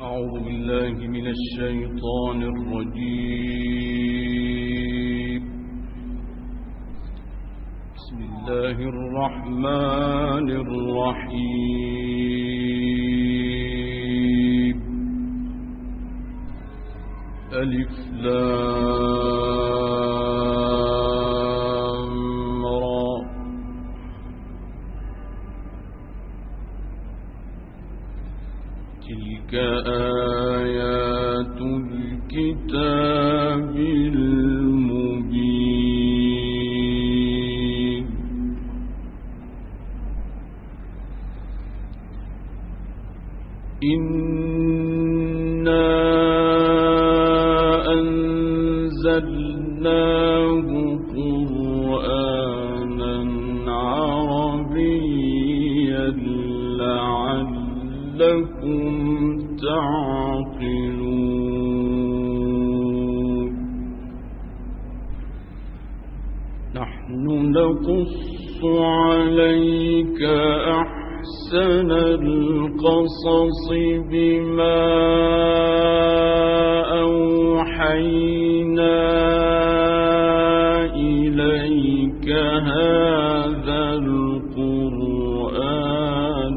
أعوذ بالله من الشيطان الرجيم. بسم الله الرحمن الرحيم. ألف لام را. تلك آيات الكتاب المبين. إنا أنزلناه قرآنا عربيا لعلكم تعقلون. نحن نقص عليك أحسن القصص بما أوحينا إليك هذا القرآن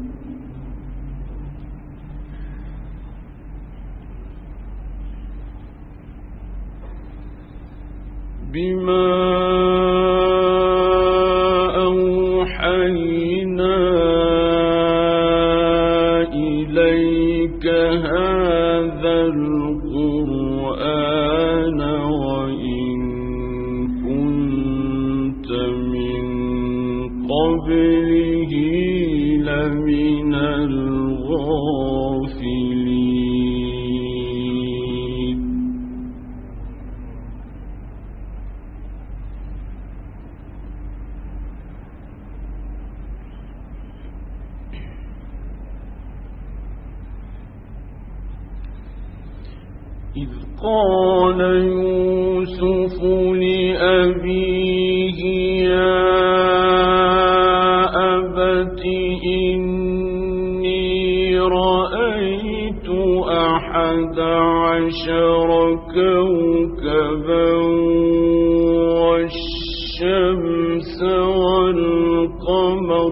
وإن كنت من قبله لمن الغافلين. إذ قال يوسف لأبيه يا أبت إني رأيت 11 كوكبا والشمس والقمر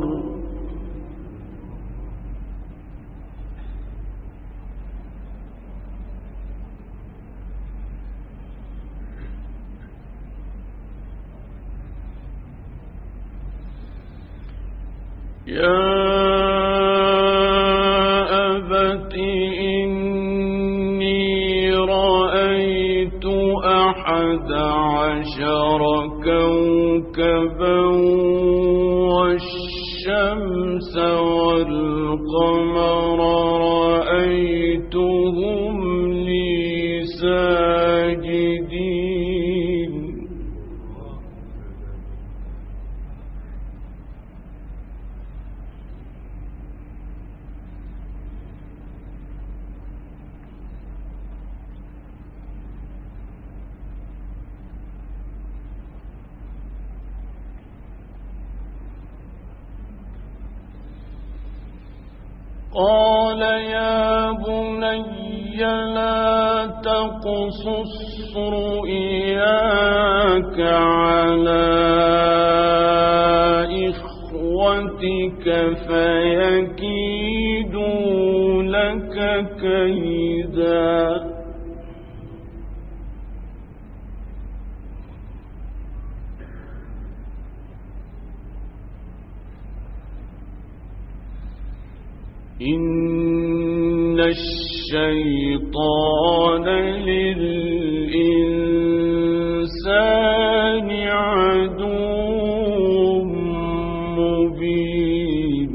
يا أبت إني رأيت 11 كوكبا والشمس والقمر رأيتهم لي ساجدين. قال يا بني لا تقصص رؤياك على إخوتك فيكيدوا لك كيدا. إن الشيطان للإنسان عدو مبين.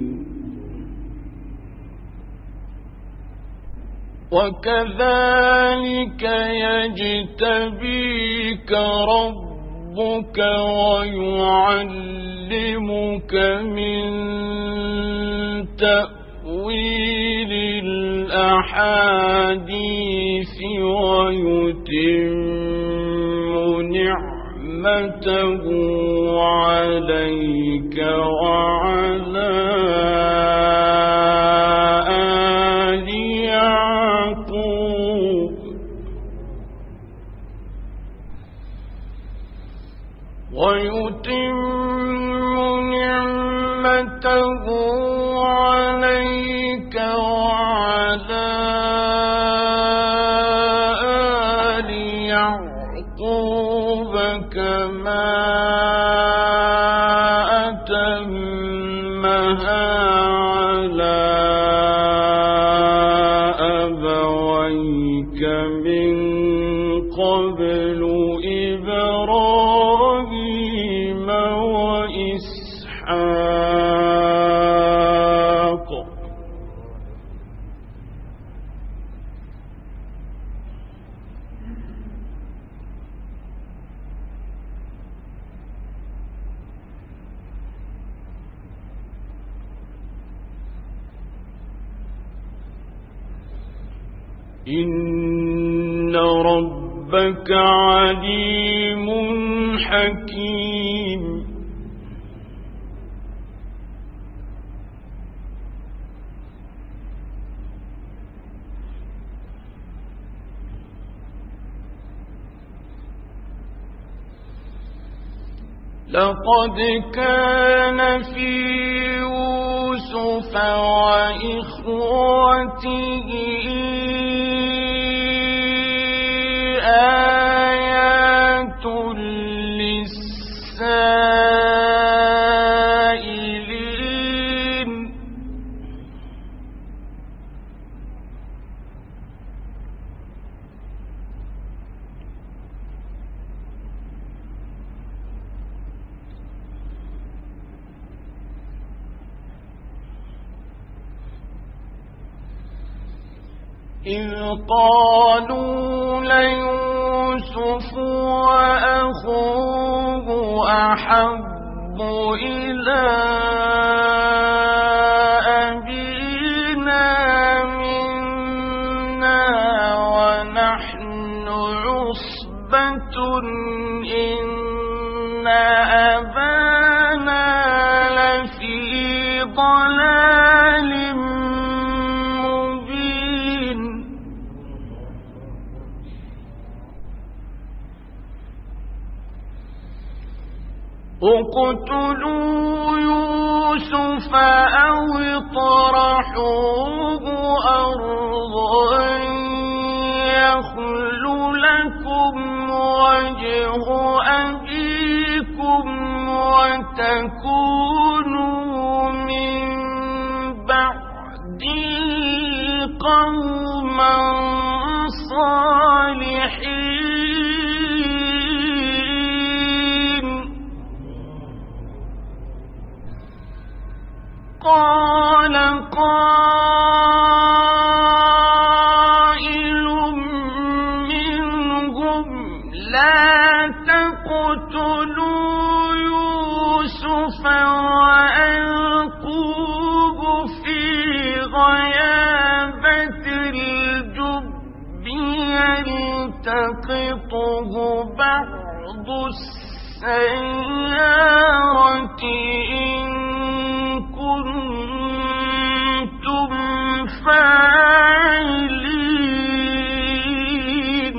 وكذلك يجتبيك ربك ويعلمك من تأويل الأحاديث ويتم نعمته عليك وعلى آل يعقوب إن ربك عليم حكيم لقد كان في يوسف وإخوته آيات للسائلين إذ قالوا ليوسف وأخوه أحب إلى أبينا منا ونحن عصبة إن أبانا لفي ضلال اقتلوا يوسف أو اطرحوه أرضا يخل لكم وجه أبيكم وتكونوا من بعده قوما صالحين قال قائل منهم لا تقتلوا يوسف وألقوه في غيابة الجب يلتقطه بعض السيارة إن كنتم فاعلين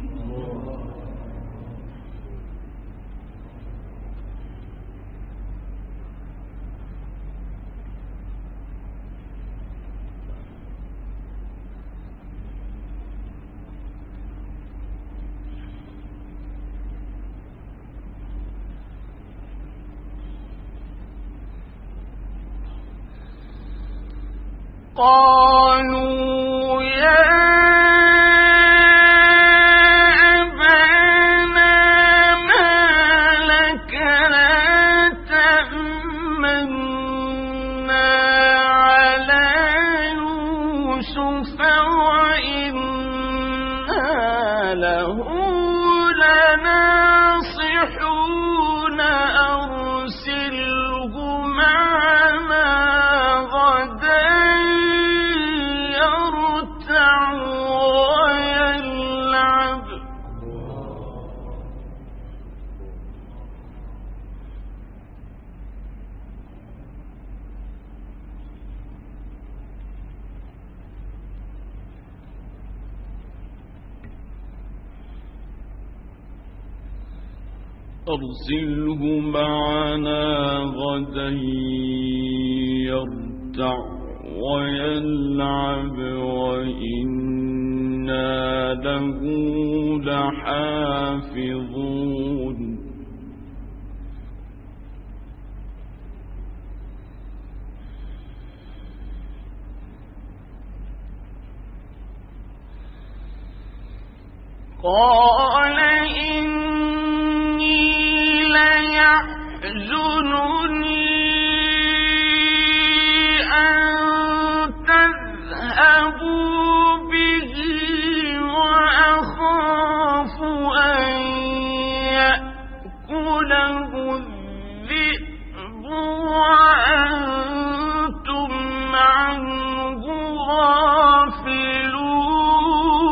قالوا يا أبانا ما لك لا تأمنا على يوسف وإنا له لناصحون أرسله معنا غدا ويلعب أرسله معنا غدا يرتع ويلعب وإنا له لحافظون قال إني ليحزنني أن تذهبوا به وأخاف أن يأكله الذئب وأنتم عنه غافلون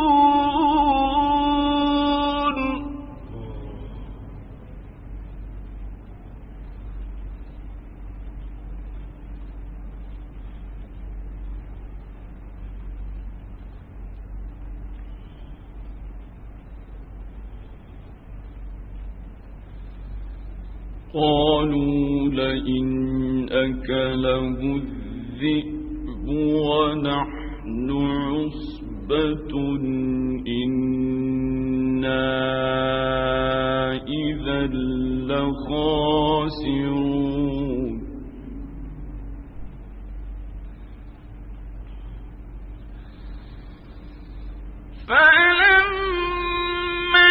قالوا لئن أكله الذئب ونحن عصبة إنا إذا لخاسرون فلما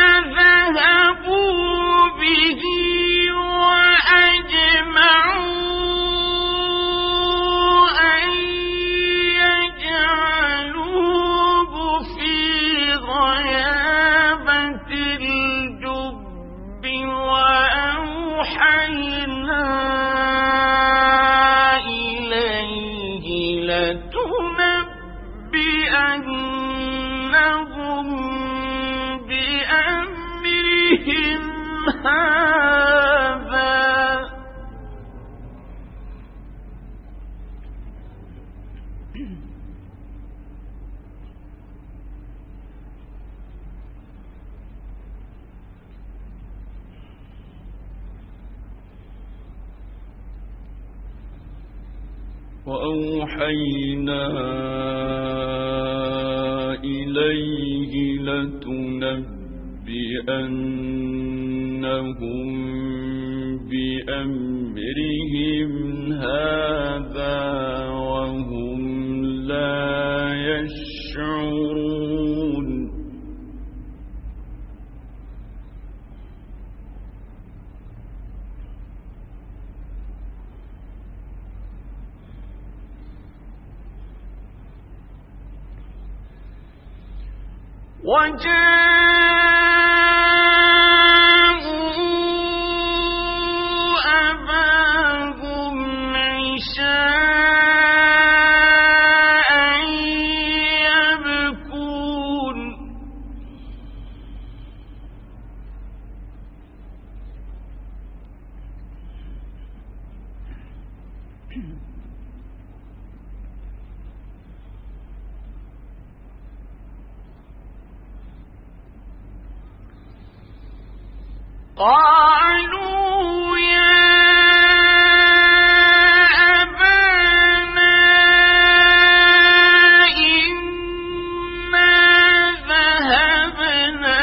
ذهبوا به وأجمعوا أن يجعلوه في غيابة الجب وأوحينا إليه لتنبئنهم بأمرهم هذا وأوحينا إليه لتنبئنهم بأمرهم هذا وهم لا يشعرون وجاءوا أباهم عشاء يبكون قالوا يا أبانا إنا ذهبنا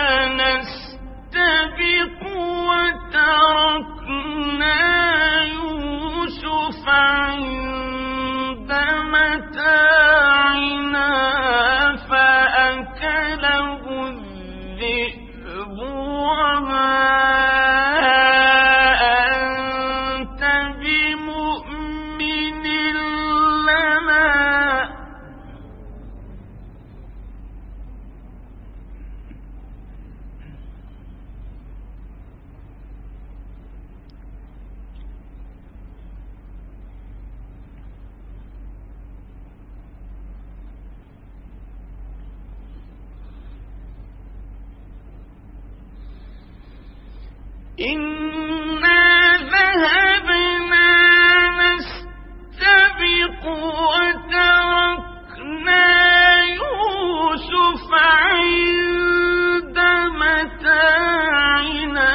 نستبق وتركنا يوسف عند متاعنا فأكله الذئب وما أنت بمؤمن لنا إنا ذهبنا نستبق وتركنا يوسف عند متاعنا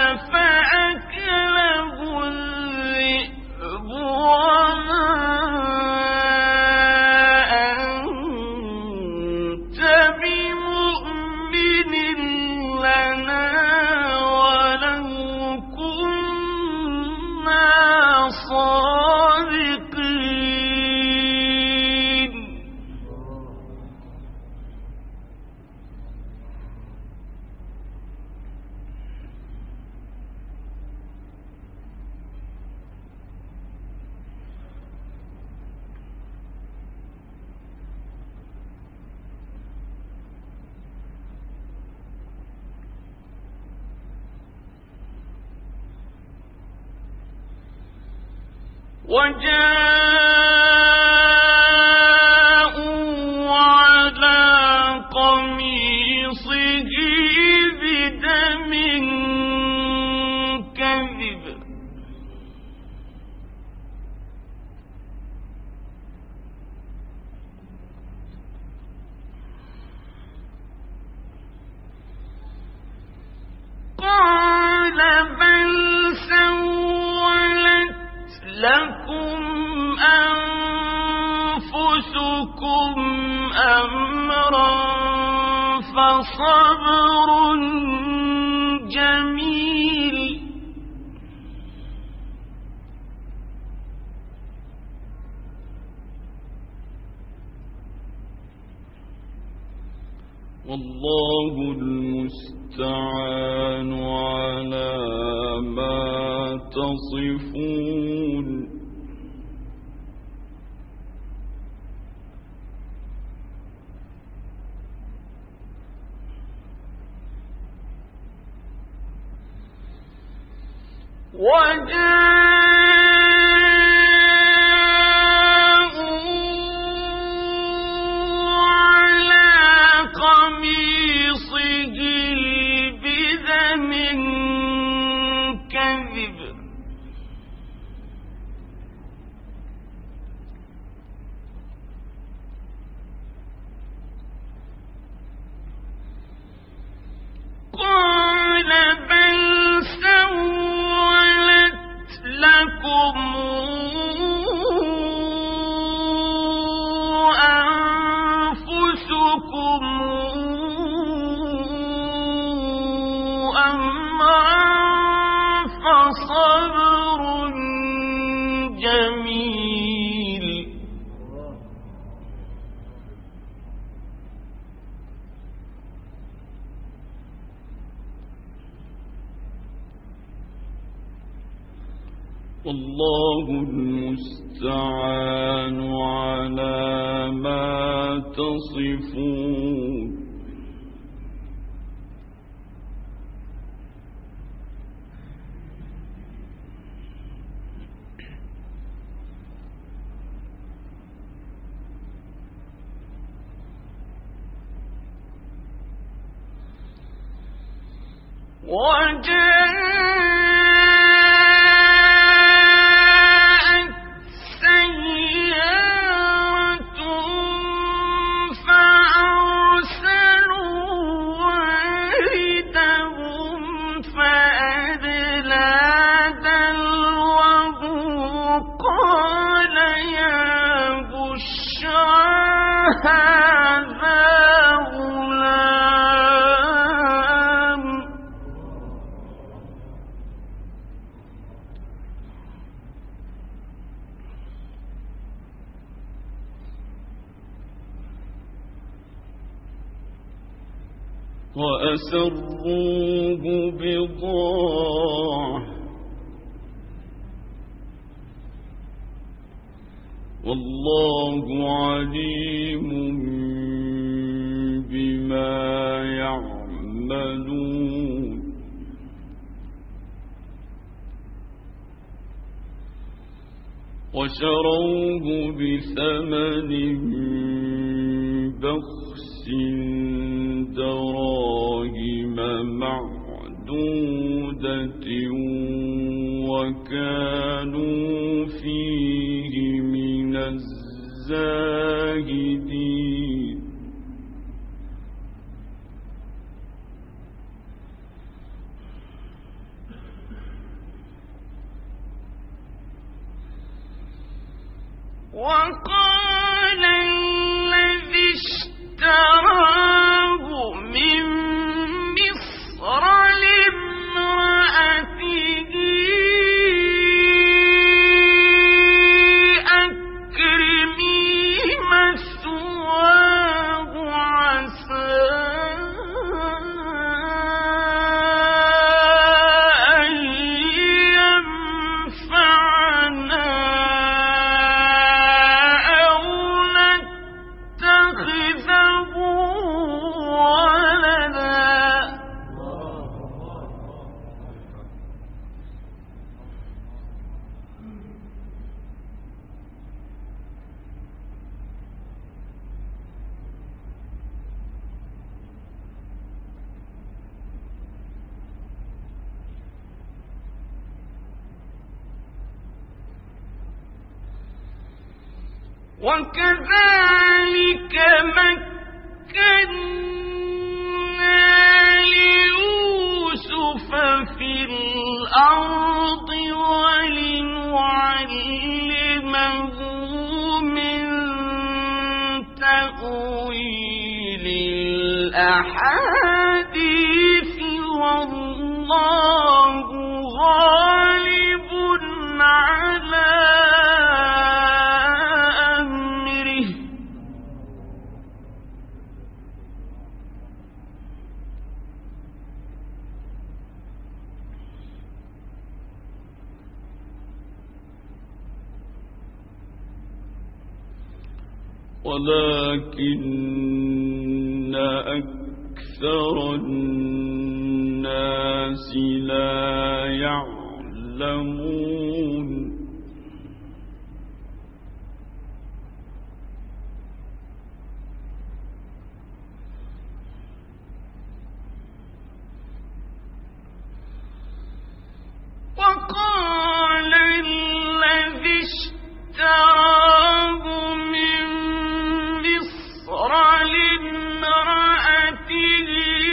فأكله الذئب وما أنت بمؤمن لنا صادقين وجاءوا على قميصه بدم كذب قال بل أنفسكم أمرا فصبر جميل والله المستعان على ما تصفون قال بل سولت لكم أنفسكم أمرا فصبر جميل والله المستعان على ما تصفون وأسروه بضاعة والله عليم بما يعملون وشروه بثمن بخس دراهم معدودة وكانوا فيه من الزاهدين وقال الذي اشتراه من مصر لامرأته أكرمي مثواه عسى أن ينفعنا وكذلك مكنا ليوسف في الأرض ولنعلمه من الأحاديث والله غالب على أمره ولكن أكثر الناس لا يعلمون وقال الذي اشتراه من مصر لامرأته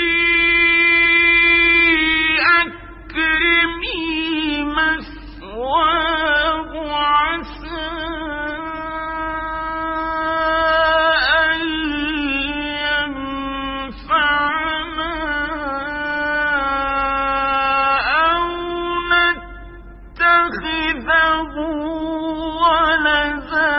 أكرمي مثواه عسى أن ينفعنا أو نتخذه ولدا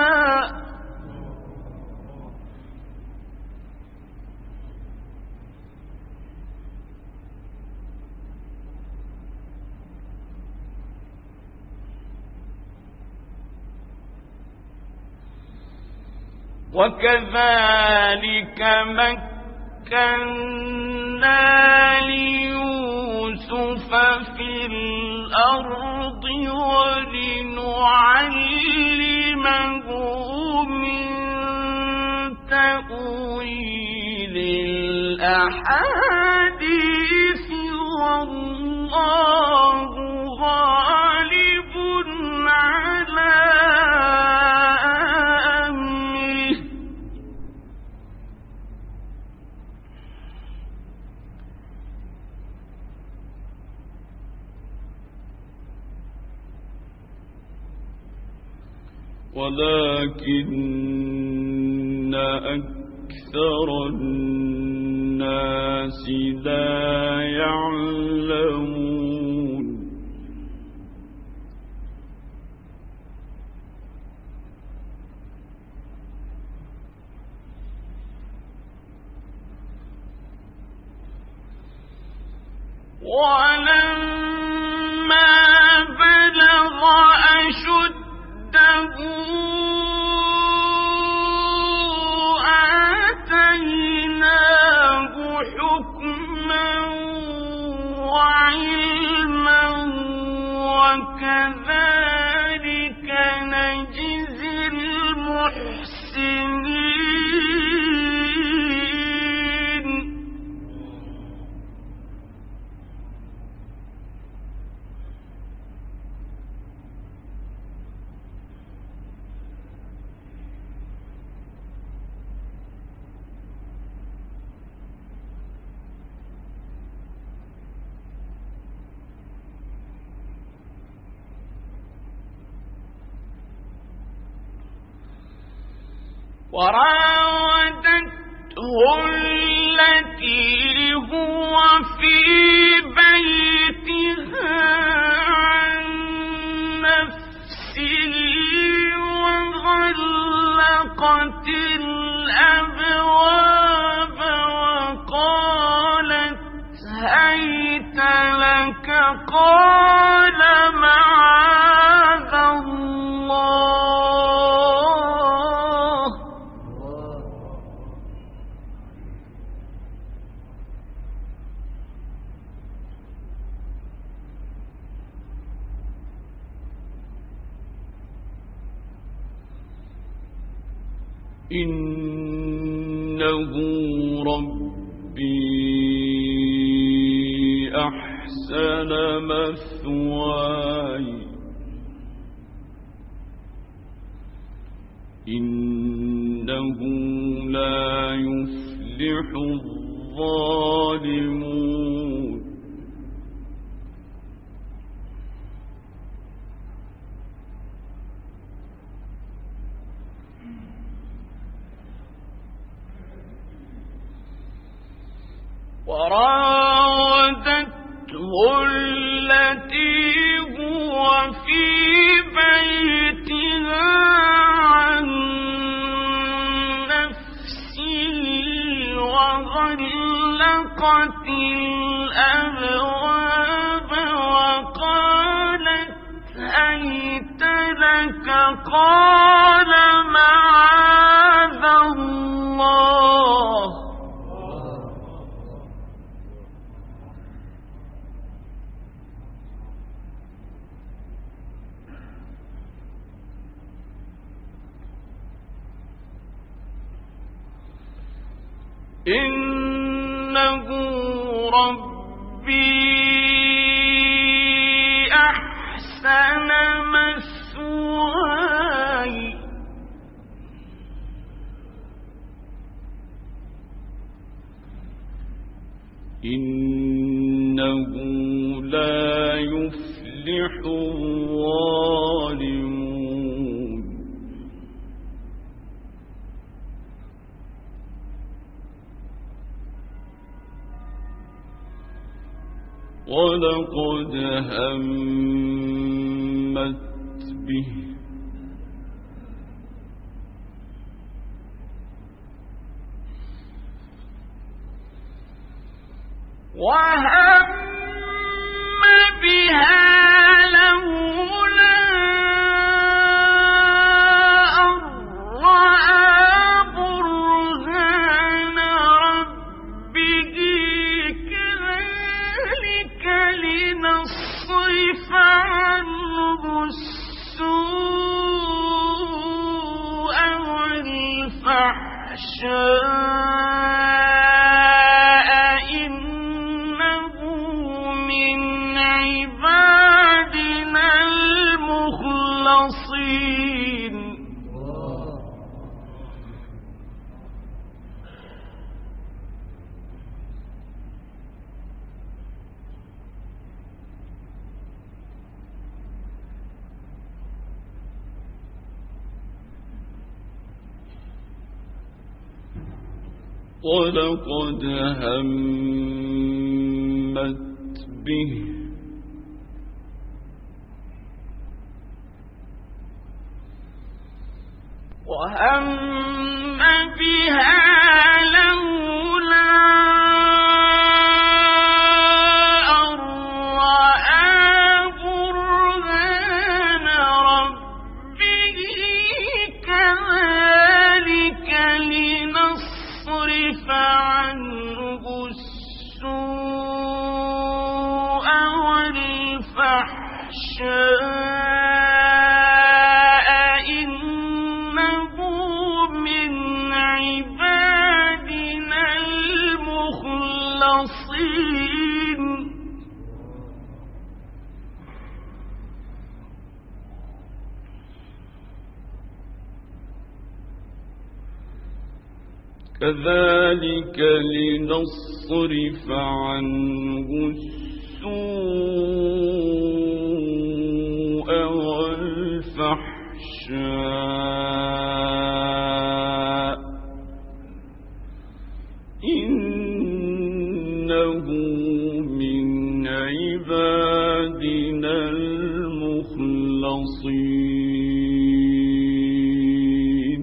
وكذلك مكنا ليوسف في الأرض ولنعلمه من تأويل الأحاديث والله غالب على أمره ولكن أكثر الناس لا يعلمون ولما بلغ أشده آتيناه حكما وعلما وكذلك نجزي المحسنين وراودته التي هو في بيتها عن نفسه وغلقت الأبواب وقالت هيت لك قال معاذ الله إنه ربي أحسن مثواي إنه لا يفلح الظالمون وراودته التي هو في بيتها عن نفسه وغلقت الأبواب وقالت هيت لك قال معاذ الله إنه ربي أحسن مثواي إنه لا يفلح الظالمون ولقد همت به وهم بها لولا أن رأى برهان ربه كذلك لنصرف عنه السوء والفحشاء إنه من عبادنا المخلصين ولقد همت به وهم بها لولا أن رأى برهان ربه كذلك لنصرف عنه السوء والفحشاء إنه من عبادنا المخلصين كذلك لنصرف عنه السوء والفحشاء إنه من عبادنا المخلصين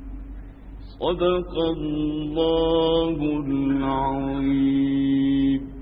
صدق الله العظيم